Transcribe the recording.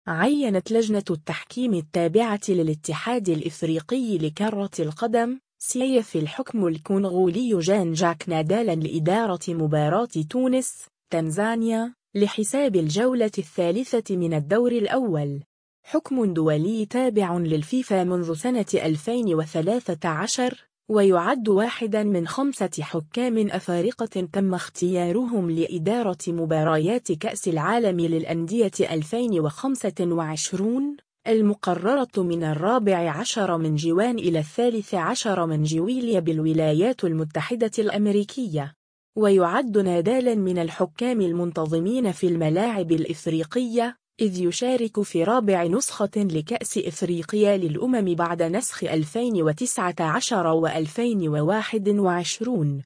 عينت لجنة التحكيم التابعة للاتحاد الإفريقي لكرة القدم سيف الحكم الكونغولي جان جاك نادالا لإدارة مباراة تونس تنزانيا لحساب الجولة الثالثة من الدور الأول. حكم دولي تابع للفيفا منذ سنة 2013، ويعد واحدا من 5 حكام أفارقة تم اختيارهم لإدارة مباريات كأس العالم للأندية 2025 المقررة من 14 من جوان إلى 13 من جويليا بالولايات المتحدة الأمريكية. ويعد نادالا من الحكام المنتظمين في الملاعب الإفريقية، إذ يشارك في رابع نسخة لكأس إفريقيا للأمم بعد نسخ 2019 و2021.